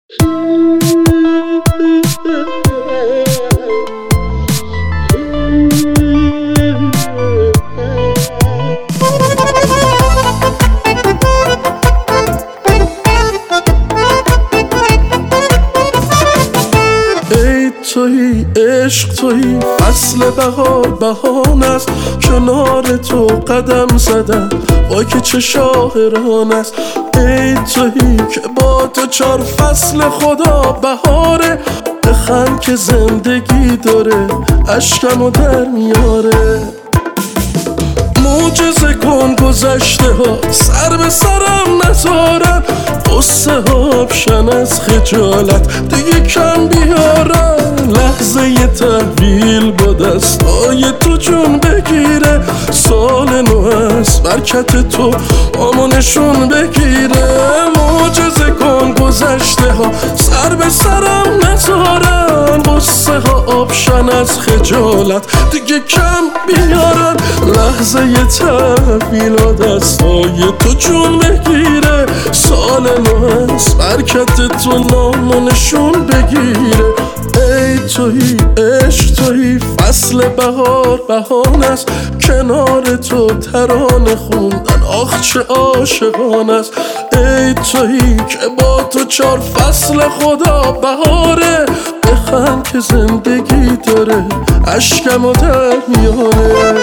تویی عشق تویی فصل بهار بهانه است، کنار تو قدم زدن وای که چه شاعرانه است. ای تویی که با تو 4 فصل خدا بهاره، بخند که زندگی داره اشکمو در میاره. معجزه کن گذشته ها سر به سرم نذارن، قصه ها بشن از خجالت دیگه کم بیارن. لحظه ی تحویل با دستای تو جون بگیره، سال نو است برکت تو آمونشون بگیره. معجزه کن گذشته ها سر به سرم نذارن، قصه ها آبشن از خجالت دیگه کم بیارن. لحظه ی تحویل با دستای تو جون بگیره، سال نو است برکت تو نامونشون بگیره. ای تویی عشق تویی فصل بهار بهانه است، کنار تو ترانه خوندن آخ چه عاشقانه است. ای تویی که با تو 4 فصل خدا بهاره، بخند که زندگی داره اشکمو در میاره.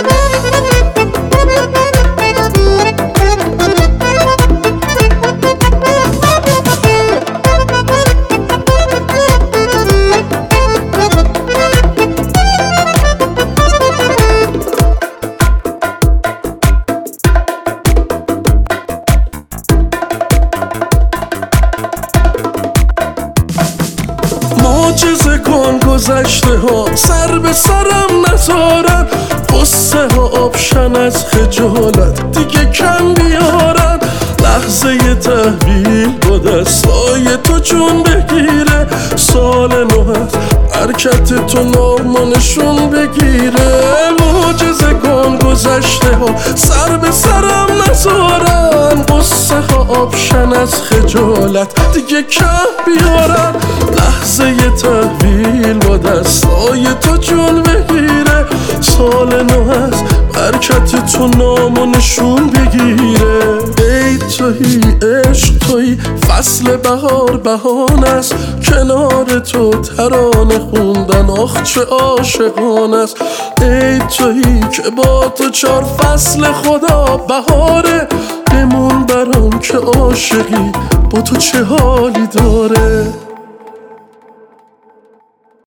معجزه کن گذشته ها سر به سرم نذارن، قصه ها آبشن از خجالت دیگه کم بیارن. لحظه ی تحویل با دستای تو جون بگیره، سال نو هست برکت تو نامونشون بگیره. معجزه کن گذشته ها سر به سرم نذارن، قصه ها آبشن از خجالت دیگه کم بیارن. لحظه ی تحویل با دستای تو جون بگیره، سال نو هست برکت تو نامونشون بگیره. ای تویی عشق تویی فصل بهار بهانه است، کنار تو ترانه خوندن آخ چه عاشقانه است. ای تویی که با تو 4 فصل خدا بهاره، بمون برام که عاشقی با تو چه حالی داره.